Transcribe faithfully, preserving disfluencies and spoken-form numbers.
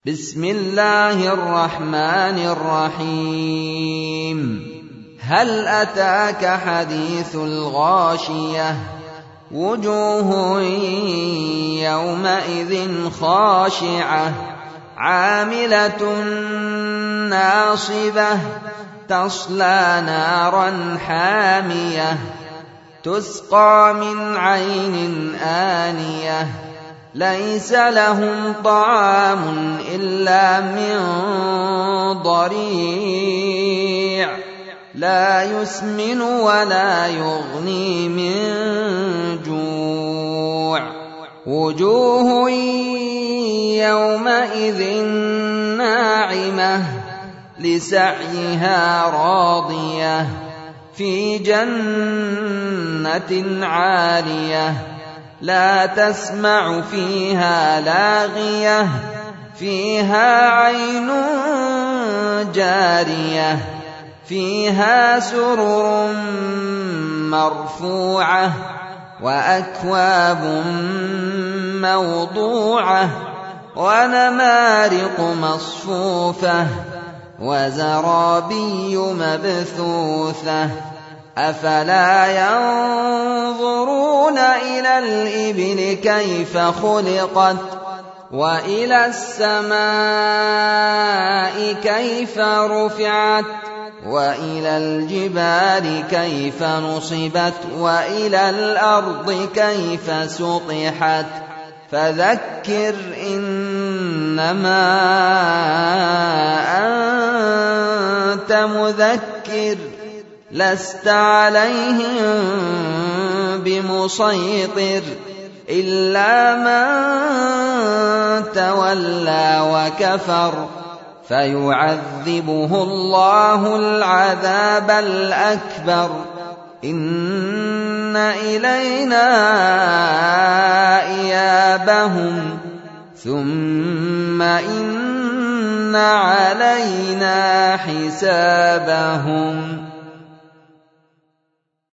بسم الله الرحمن الرحيم هل أتاك حديث الغاشية وجوه يومئذ خاشعة عاملة ناصبة تصلى نارا حامية تسقى من عين آنية ليس لهم طعام إلا من ضريع لا يسمن ولا يغني من جوع وجوه يومئذ ناعمة لسعيها راضية في جنة عالية لا تسمع فيها لاغية فيها عين جارية فيها سرر مرفوعة وأكواب موضوعة ونمارق مصفوفة وزرابي مبثوثة أفلا ينظرون إلى الإبل كيف خلقت وإلى السماء كيف رفعت وإلى الجبال كيف نصبت وإلى الأرض كيف سطحت فذكر إنما أنت مذكر لست عليهم بمسيطر إلا من تولى وكفر فيعذبه الله العذاب الأكبر إن إلينا إيابهم ثم إن علينا حسابهم